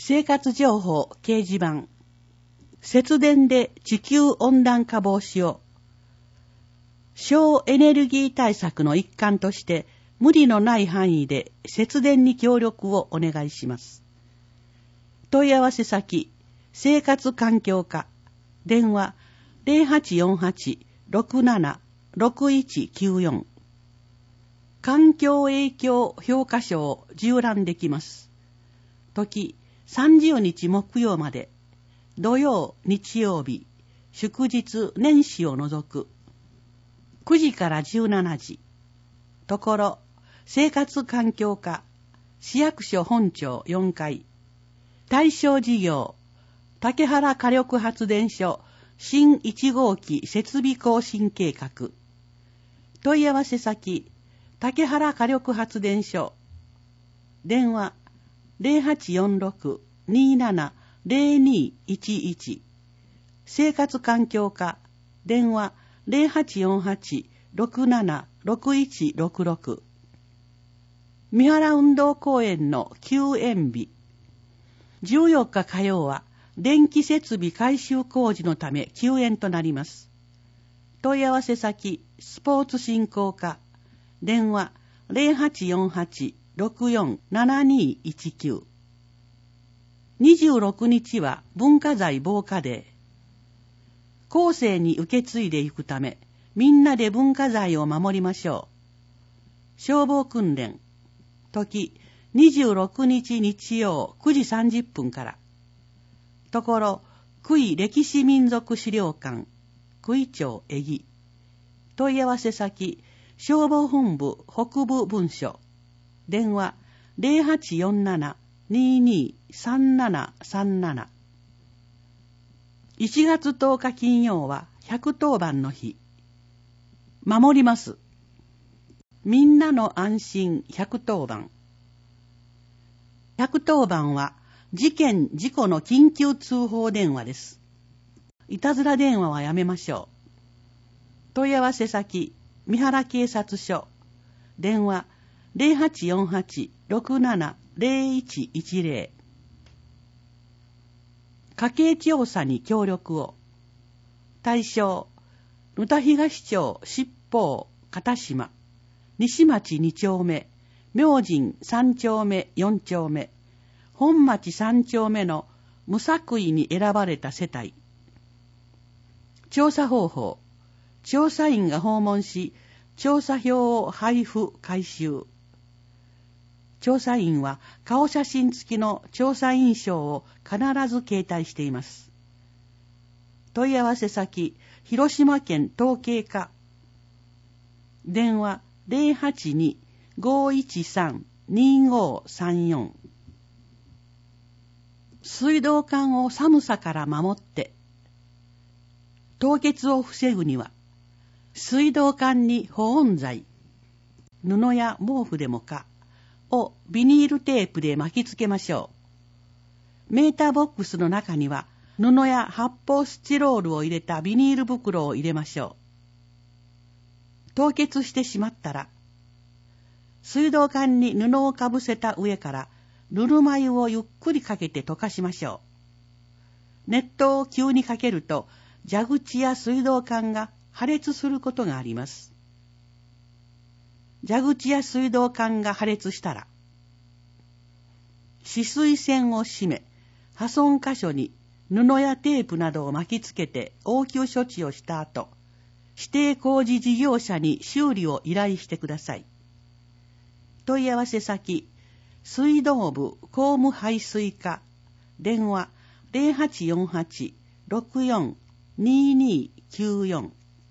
生活情報掲示板。節電で地球温暖化防止を。省エネルギー対策の一環として無理のない範囲で節電に協力をお願いします。問い合わせ先、生活環境課。電話 0848-67-6194。環境影響評価書を縦覧できます。時30日木曜まで。土曜、日曜日、祝日、年始を除く。9時から17時。ところ、生活環境課、市役所本庁4階。対象事業、竹原火力発電所新1号機設備更新計画。問い合わせ先、竹原火力発電所。電話、0846-27-0211。生活環境課。電話、0848-67-6166。三原運動公園の休園日。14日火曜は、電気設備改修工事のため休園となります。問い合わせ先、スポーツ振興課。電話、0848-64-7219。26日は文化財防火デー。後世に受け継いでいくため、みんなで文化財を守りましょう。消防訓練。時、26日日曜9時30分から。ところ、久井歴史民族資料館、久井町江木。問い合わせ先、消防本部北部分署。電話、0847-223737。1月10日金曜は110番の日。守ります。みんなの安心110番。110番は事件・事故の緊急通報電話です。いたずら電話はやめましょう。問い合わせ先、三原警察署。電話、0848-67-0110。家計調査に協力を。対象、沼田東町七宝片島、西町2丁目、明神3丁目4丁目、本町3丁目の無作為に選ばれた世帯。調査方法、調査員が訪問し、調査票を配布回収。調査員は顔写真付きの調査員証を必ず携帯しています。問い合わせ先、広島県統計課。電話082-513-2534。水道管を寒さから守って。凍結を防ぐには、水道管に保温材、布や毛布でもか、をビニールテープで巻きつけましょう。メーターボックスの中には布や発泡スチロールを入れたビニール袋を入れましょう。凍結してしまったら、水道管に布をかぶせた上からぬるま湯をゆっくりかけて溶かしましょう。熱湯を急にかけると蛇口や水道管が破裂することがあります。蛇口や水道管が破裂したら、止水栓を締め、破損箇所に布やテープなどを巻きつけて応急処置をした後、指定工事事業者に修理を依頼してください。問い合わせ先、水道部工務排水課。電話0848-64-2294。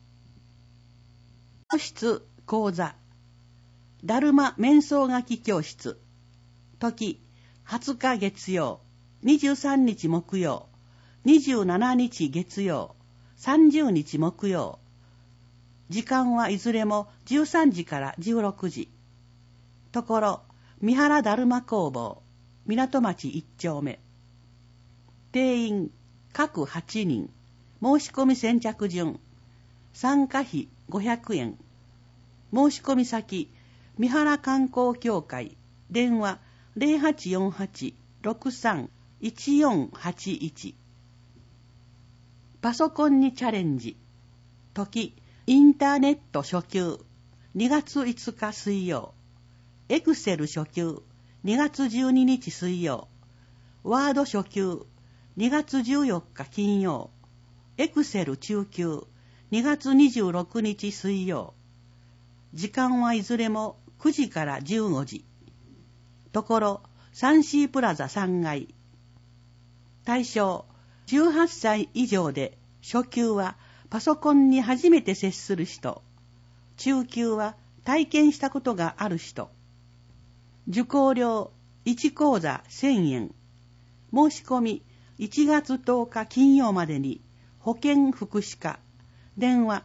教室講座、だるま面相書き教室。時、20日月曜、23日木曜、27日月曜、30日木曜。時間はいずれも13時から16時。ところ、三原だるま工房、港町1丁目。定員、各8人。申し込み先着順。参加費500円。申し込み先、三原観光協会。電話、0848-63-4111。 1481。パソコンにチャレンジ。時、インターネット初級。2月5日水曜。エクセル初級。2月12日水曜。ワード初級。2月14日金曜。エクセル中級。2月26日水曜。時間はいずれも9時から15時。ところ、3C プラザ3階。対象、18歳以上で、初級はパソコンに初めて接する人。中級は体験したことがある人。受講料1講座1000円。申し込み1月10日金曜までに保健福祉課。電話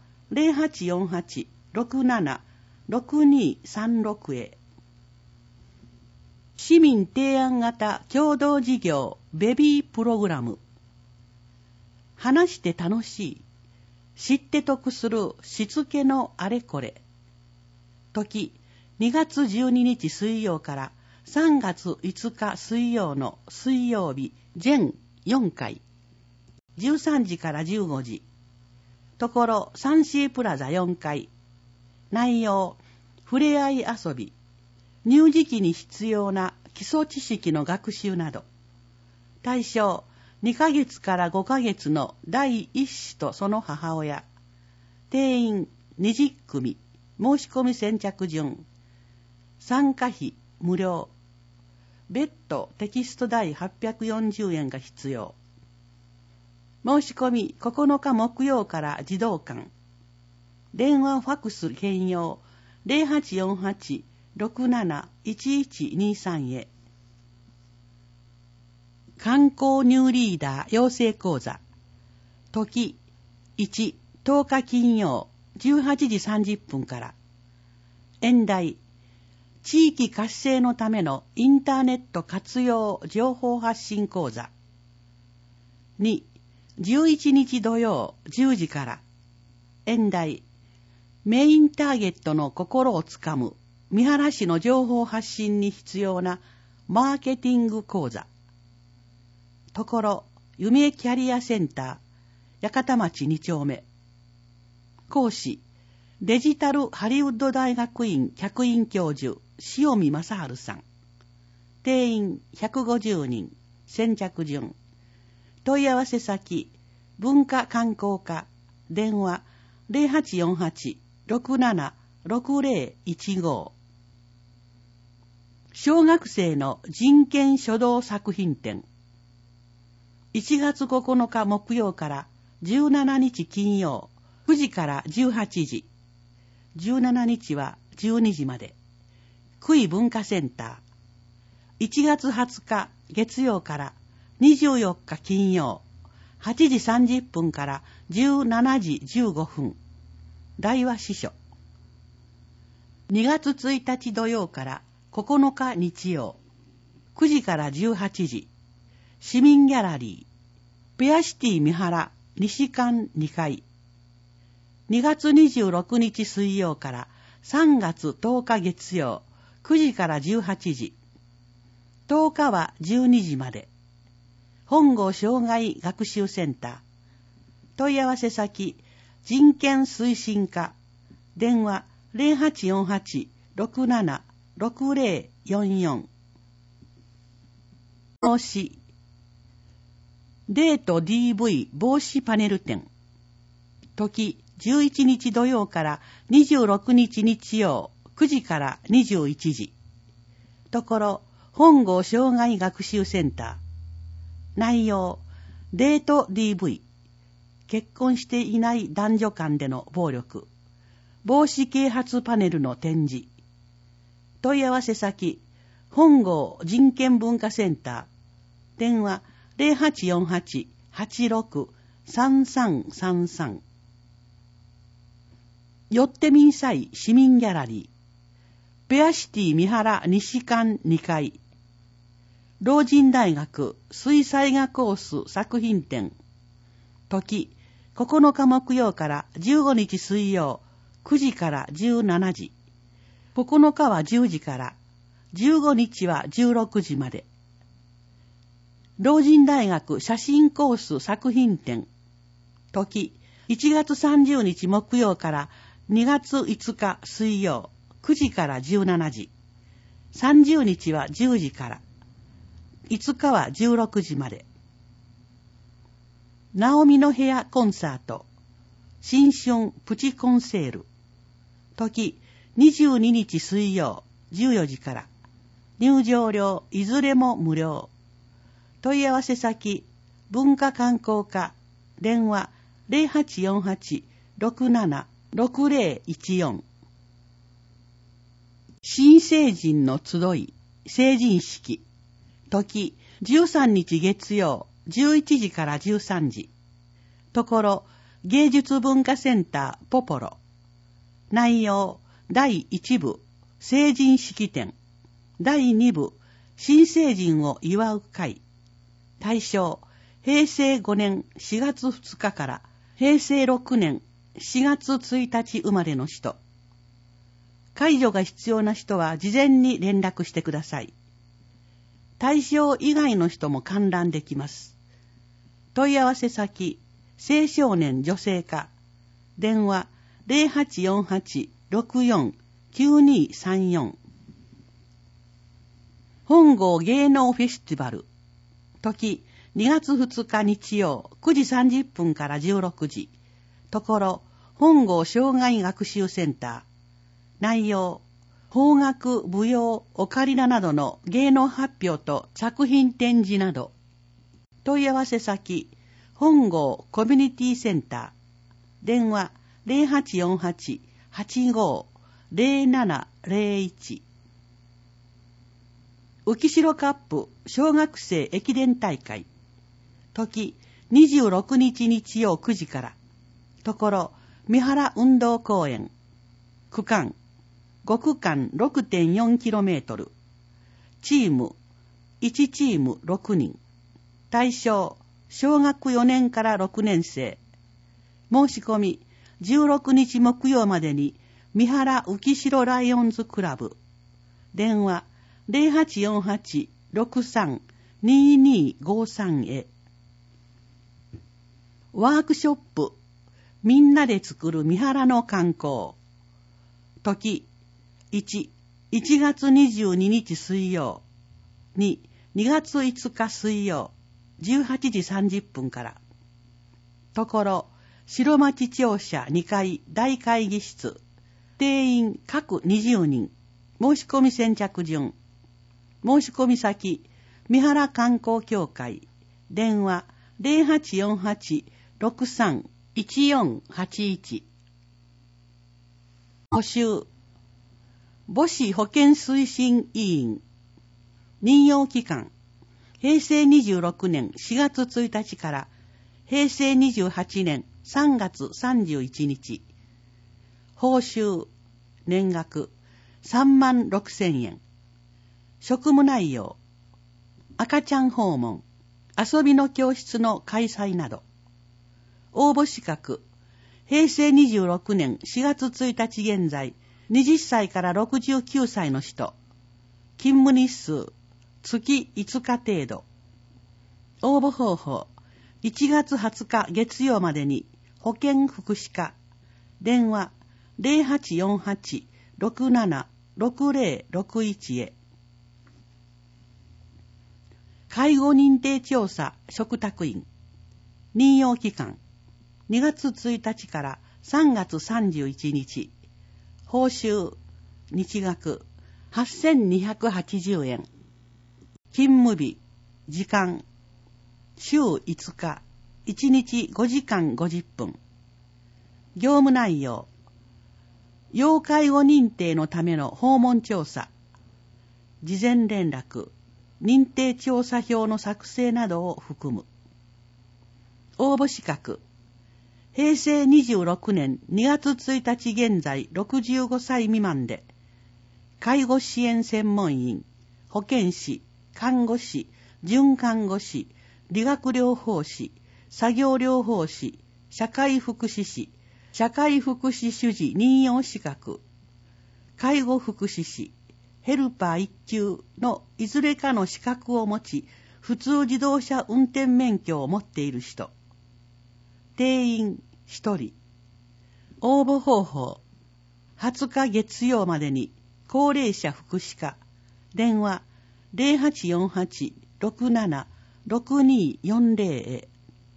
0848-67-6236 へ。市民提案型共同事業ベビープログラム。話して楽しい。知って得するしつけのあれこれ。時、2月12日水曜から3月5日水曜の水曜日全4回。13時から15時。ところ 3C プラザ4階。内容、ふれあい遊び。乳児期に必要な基礎知識の学習など。対象、2ヶ月から5ヶ月の第1子とその母親。定員20組。申し込み先着順。参加費無料。別途テキスト代840円が必要。申し込み9日木曜から児童館。電話ファクス兼用 0848-67-1123 へ。観光ニューリーダー養成講座。時1、10日金曜18時30分から。演題、地域活性のためのインターネット活用情報発信講座。2、11日土曜10時から。演題、メインターゲットの心をつかむ三原市の情報発信に必要なマーケティング講座。ところ、夢キャリアセンター、八幡町2丁目。講師、デジタルハリウッド大学院客員教授、塩見正治さん。定員150人、先着順。問い合わせ先、文化観光課、電話0848-67-6015。小学生の人権書道作品展。1月9日木曜から17日金曜、9時から18時。17日は12時まで。久井文化センター。1月20日月曜から24日金曜、8時30分から17時15分。大和支所。2月1日土曜から9日日曜、9時から18時。市民ギャラリー。ペアシティ三原西館2階。2月26日水曜から3月10日月曜、9時から18時。10日は12時まで。本郷障害学習センター。問い合わせ先、人権推進課。電話0848-67-6044。申し。デート DV 防止パネル展。時11日土曜から26日日曜、9時から21時。ところ、本郷障害学習センター。内容、デート DV。結婚していない男女間での暴力。防止啓発パネルの展示。問い合わせ先、本郷人権文化センター。電話0848-86-3333。よってみんさい市民ギャラリー。ペアシティ三原西館2階。老人大学水彩画コース作品展。時、9日木曜から15日水曜、9時から17時。9日は10時から、15日は16時まで。 老人大学写真コース作品展。時、1月30日木曜から2月5日水曜、9時から17時。30日は10時から。5日は16時まで。ナオミの部屋コンサート。新春プチコンセール。時、22日水曜、14時から。入場料いずれも無料。問い合わせ先、文化観光課、電話 0848-676014。新成人の集い、成人式。時、13日月曜、11時から13時。ところ、芸術文化センターポポロ。内容、第1部、成人式典。第2部、新成人を祝う会。対象、平成5年4月2日から平成6年4月1日生まれの人。介助が必要な人は事前に連絡してください。対象以外の人も観覧できます。問い合わせ先、青少年女性課。電話0848-64-9234。本郷芸能フェスティバル。時、2月2日日曜、9時30分から16時。ところ、本郷障害学習センター。内容、邦楽、舞踊、オカリナなどの芸能発表と作品展示など。問い合わせ先、本郷コミュニティセンター。電話0848-85-0701。浮城カップ小学生駅伝大会。時、26日日曜9時から。ところ、三原運動公園。区間、5区間 6.4km。チーム、1チーム6人。対象、小学4年から6年生。申し込み、16日木曜までに、三原浮城ライオンズクラブ。電話、0848-63-2253 へ。ワークショップ、みんなで作る三原の観光。時、1、1月22日水曜。2、2月5日水曜、18時30分から。ところ、白町庁舎2階大会議室。定員各20人。申し込み先着順。申し込み先、三原観光協会。電話0848-63-1481。募集。母子保健推進委員。任用期間。平成26年4月1日から平成28年3月31日。報酬。年額。36,000円。職務内容。赤ちゃん訪問。遊びの教室の開催など。応募資格。平成26年4月1日現在、20歳から69歳の人。勤務日数。月5日程度。応募方法。1月20日月曜までに保健福祉課。電話0848-676061 へ。介護認定調査嘱託員。任用期間。2月1日から3月31日。報酬。日額。8,280 円。勤務日。時間。週5日。1日5時間50分。業務内容。要介護認定のための訪問調査。事前連絡。認定調査票の作成などを含む。応募資格。平成26年2月1日現在65歳未満で、介護支援専門員、保健師、看護師、准看護師、理学療法士、作業療法士、社会福祉士、社会福祉主事任用資格、介護福祉士、ヘルパー1級のいずれかの資格を持ち、 普通自動車運転免許を持っている人。定員1人。応募方法。20日月曜までに高齢者福祉課。電話 0848-67-6240 へ。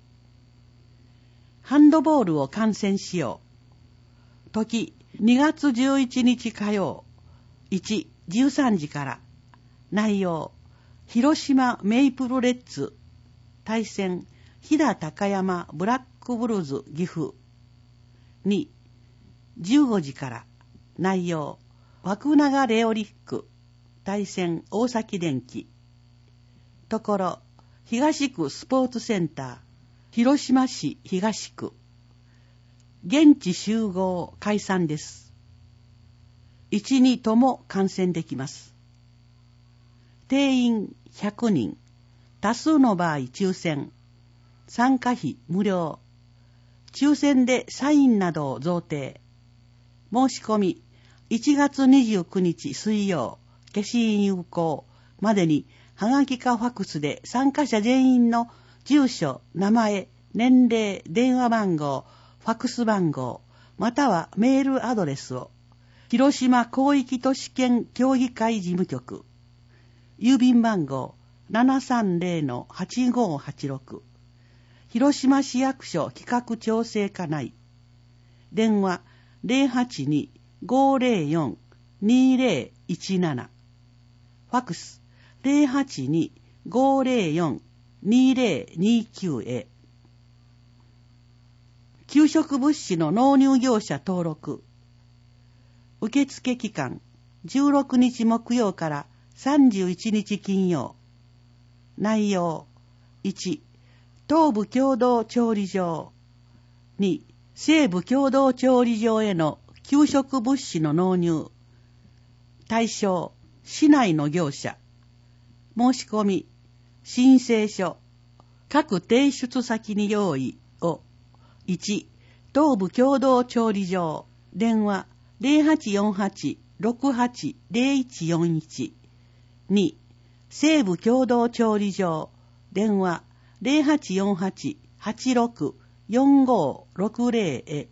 ハンドボールを観戦しよう。時2月11日火曜。1、13時から。内容、広島メイプルレッズ。対戦、飛騨高山ブラックブルーズ岐阜。2、15時から。内容、枠長レオリック。対戦、大崎電機。ところ、東区スポーツセンター、広島市東区。現地集合解散です。1、2とも観戦できます。定員100人。多数の場合抽選。参加費無料。抽選でサインなどを贈呈。申し込み1月29日水曜、消印有効までに、はがきかファクスで参加者全員の住所、名前、年齢、電話番号、ファクス番号、またはメールアドレスを、広島広域都市圏協議会事務局、郵便番号 730-8586、広島市役所企画調整課内、電話 082-504-2017、ファクス 082-504-2029 へ。給食物資の納入業者登録。受付期間16日木曜から31日金曜。内容、1、東部共同調理場。2、西部共同調理場への給食物資の納入。対象、市内の業者。申し込み、申請書、各提出先に用意を。1、東部共同調理場。電話 0848-680141。2、西部共同調理場。電話 0848-864560 へ。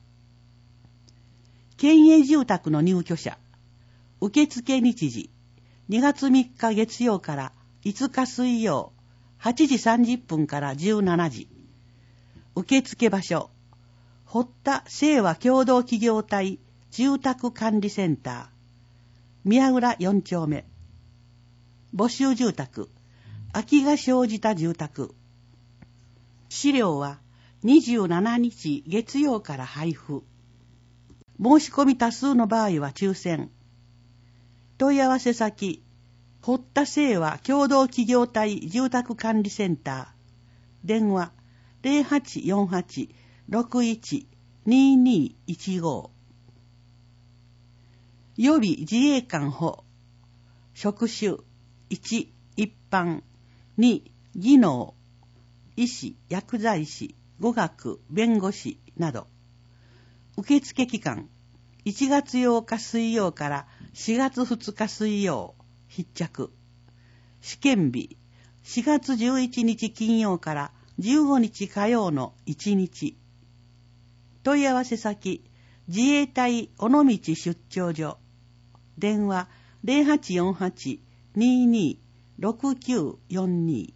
県営住宅の入居者。受付日時、2月3日月曜から5日水曜、8時30分から17時。受付場所、堀田清和共同企業体住宅管理センター、宮浦4丁目。募集住宅、空きが生じた住宅。資料は27日月曜から配布。申し込み多数の場合は抽選。問い合わせ先、堀田清和共同企業体住宅管理センター。電話0848-612215。予備自衛官補。職種、1、一般。2、技能。医師、薬剤師、語学、弁護士など。受付期間、1月8日水曜から4月2日水曜、必着。試験日、4月11日金曜から15日火曜の1日。問い合わせ先、自衛隊尾道出張所。電話0848-226942。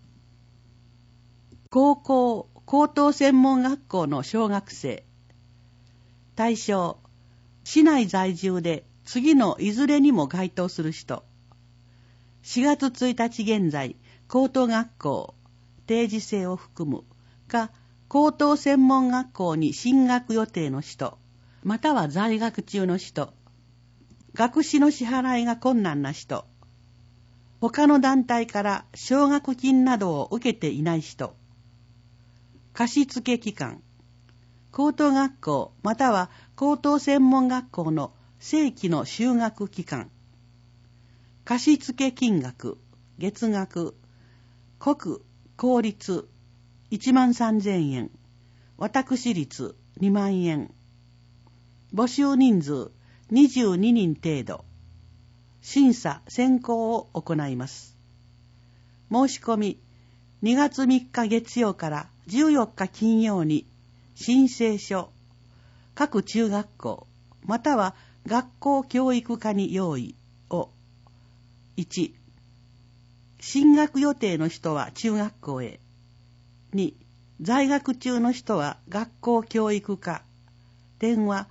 高校、高等専門学校の小学生。対象、市内在住で次のいずれにも該当する人。4月1日現在、高等学校、定時制を含むか、高等専門学校に進学予定の人、または在学中の人、学費の支払いが困難な人、他の団体から奨学金などを受けていない人、貸付期間、高等学校または高等専門学校の正規の修学期間、貸付金額、月額、国、公立13,000円、私立2万円、募集人数22人程度、審査選考を行います。 申し込み、2月3日月曜から14日金曜に、申請書、各中学校、または学校教育課に用意を。1、進学予定の人は中学校へ。2、在学中の人は学校教育課。電話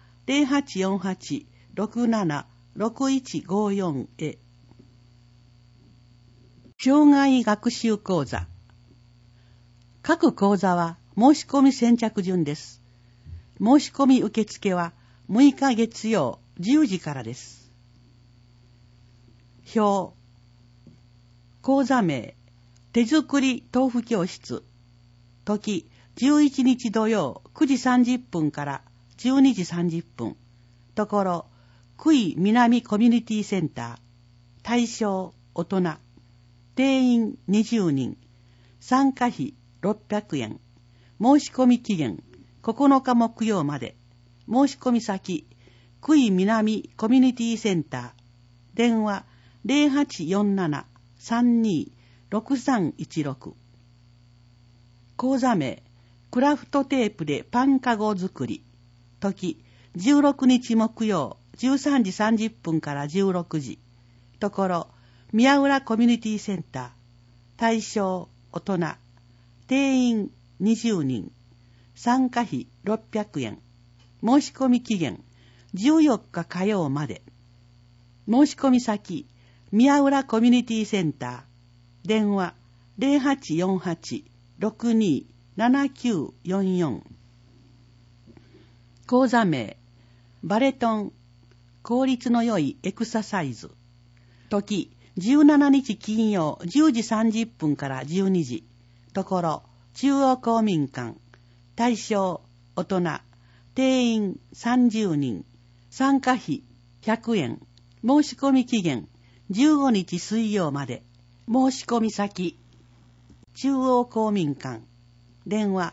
0848-67-6154へ。障害学習講座。各講座は申し込み先着順です。申し込み受付は6日月曜10時からです。表。講座名、手作り豆腐教室。時、11日土曜9時30分から12時30分。ところ、久井南コミュニティセンター。対象、大人。定員20人。参加費600円。申し込み期限、9日木曜まで。申し込み先、久井南コミュニティセンター。電話0847-32-6316。講座名、クラフトテープでパンカゴ作り。時、16日木曜13時30分から16時。ところ、宮浦コミュニティセンター。対象、大人。定員20人。参加費600円。申し込み期限、14日火曜まで。申し込み先、宮浦コミュニティセンター。電話0848-62-7944。講座名、バレトン、効率の良いエクササイズ。時、17日金曜10時30分から12時。ところ、中央公民館。対象、大人。定員30人。参加費100円。申し込み期限、15日水曜まで。申し込み先、中央公民館。電話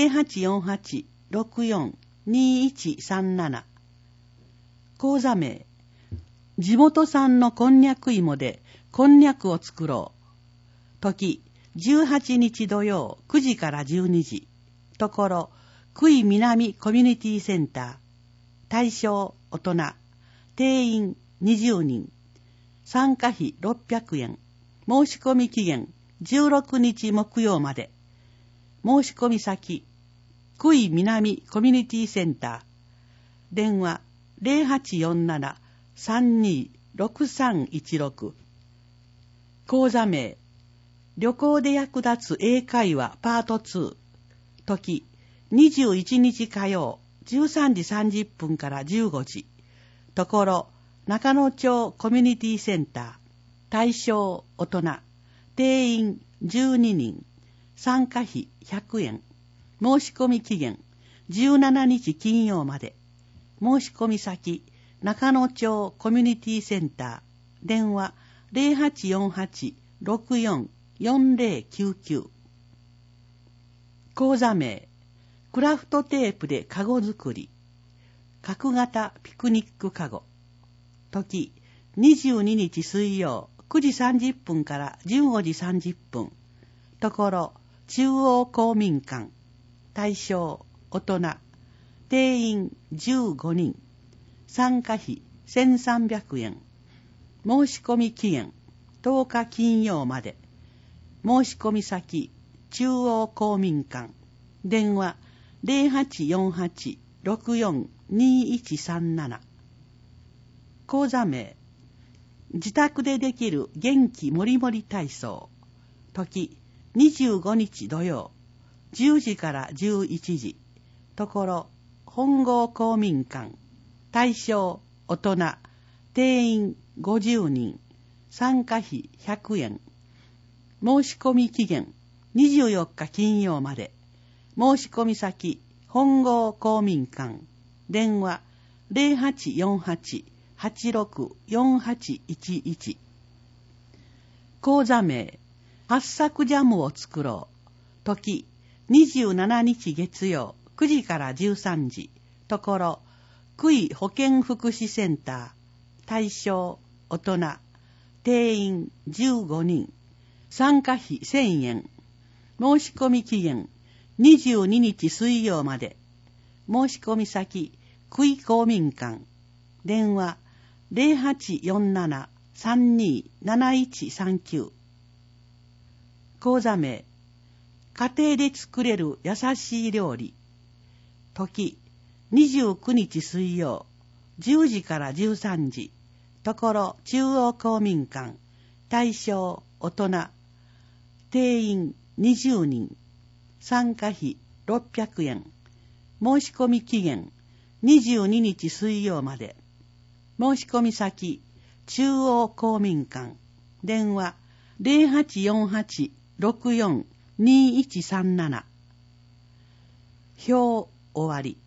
0848-64-2137。講座名、地元産のこんにゃく芋でこんにゃくを作ろう。時、18日土曜9時から12時。ところ、久井南コミュニティセンター。対象、大人。定員20人。参加費600円。申し込み期限、16日木曜まで。申し込み先、久井南コミュニティセンター。電話0847-32-6316。講座名、旅行で役立つ英会話パート2。時、21日火曜13時30分から15時。ところ、中野町コミュニティセンター。対象、大人。定員12人。参加費100円。申し込み期限、17日金曜まで。申し込み先、中野町コミュニティセンター。電話0848-64-4099。講座名、クラフトテープでカゴ作り。角型ピクニックカゴ。時、22日水曜9時30分から15時30分。ところ、中央公民館。対象、大人。定員15人。参加費1300円。申し込み期限、10日金曜まで。申し込み先、中央公民館。電話0848-64-2137。講座名、自宅でできる元気もりもり体操。時、25日土曜、10時から11時。ところ、本郷公民館。対象、大人。定員50人。参加費100円。申し込み期限、24日金曜まで。申し込み先、本郷公民館。電話0848-864811。講座名、八作ジャムを作ろう。時、27日月曜9時から13時。ところ、久井保健福祉センター。対象、大人。定員15人。 参加費1000円。申し込み期限22日水曜まで。申し込み先、久井公民館。電話0847-327139。講座名、家庭で作れる優しい料理。時、29日水曜、10時から13時。ところ中央公民館。対象、大人。定員20人。参加費600円。申し込み期限22日水曜まで。申し込み先、中央公民館。電話0848-64-2137。表終わり。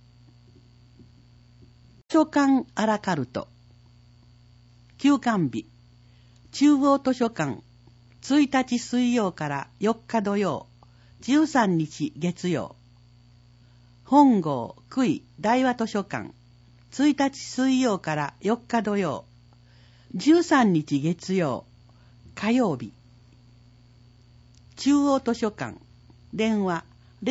図書館アラカルト。休館日。中央図書館。1日水曜から4日土曜。13日月曜。本郷久井大和図書館。1日水曜から4日土曜。13日月曜。火曜日。中央図書館。電話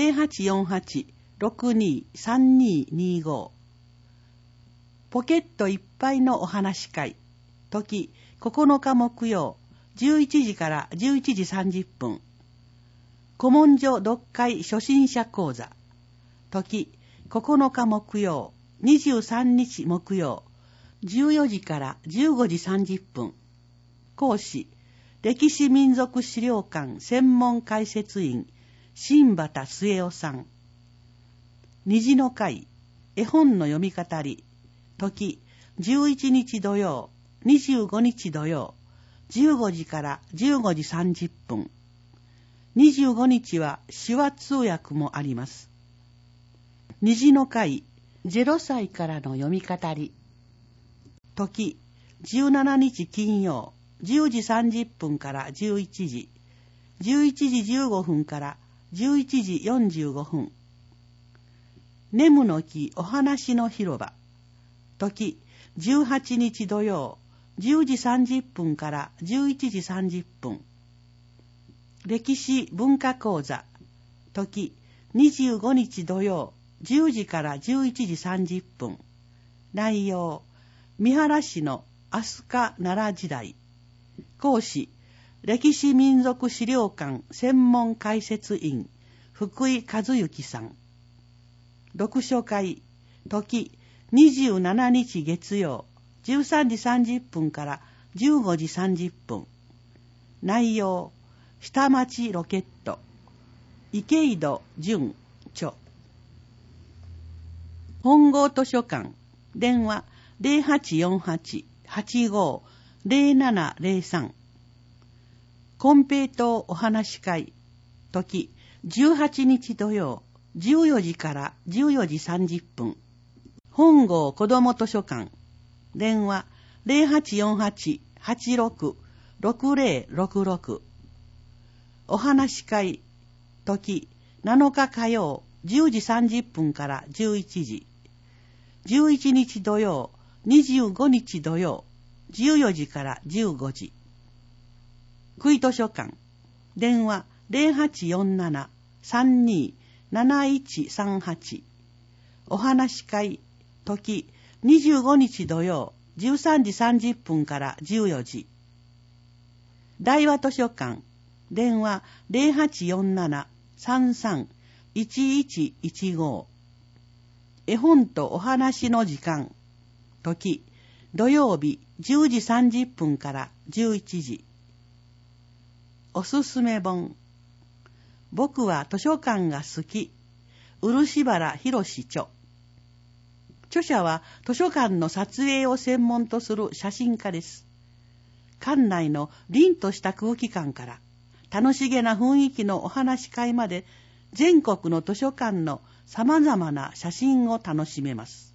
0848-623225。ポケットいっぱいのお話会。時9日木曜11時から11時30分。古文書読解初心者講座。時9日木曜23日木曜14時から15時30分。講師、歴史民族資料館専門解説員新畑末夫さん。虹の会、絵本の読み語り。時11日土曜25日土曜15時から15時30分。25日は手話通訳もあります。虹の会、0歳からの読み語り。時17日金曜10時30分から11時、11時15分から11時45分。ネムの木お話の広場。時18日土曜10時30分から11時30分。歴史文化講座。時25日土曜10時から11時30分。内容、三原市の飛鳥奈良時代。講師、歴史民族資料館専門解説員福井和幸さん。読書会。時27日月曜13時30分から15時30分。内容、下町ロケット。池井戸淳著。本郷図書館。電話0848-85-0703。金平糖お話会。時18日土曜14時から14時30分。本郷子ども図書館。電話0848-86-6066。お話会。時7日火曜10時30分から11時。11日土曜25日土曜14時から15時。久井図書館。電話0847-327138。お話会。時25日土曜13時30分から14時。大和図書館。電話0847-331115。絵本とお話の時間。時土曜日10時30分から11時。おすすめ本。僕は図書館が好き。漆原博著。著者は図書館の撮影を専門とする写真家です。館内の凛とした空気感から楽しげな雰囲気のお話し会まで、全国の図書館の様々な写真を楽しめます。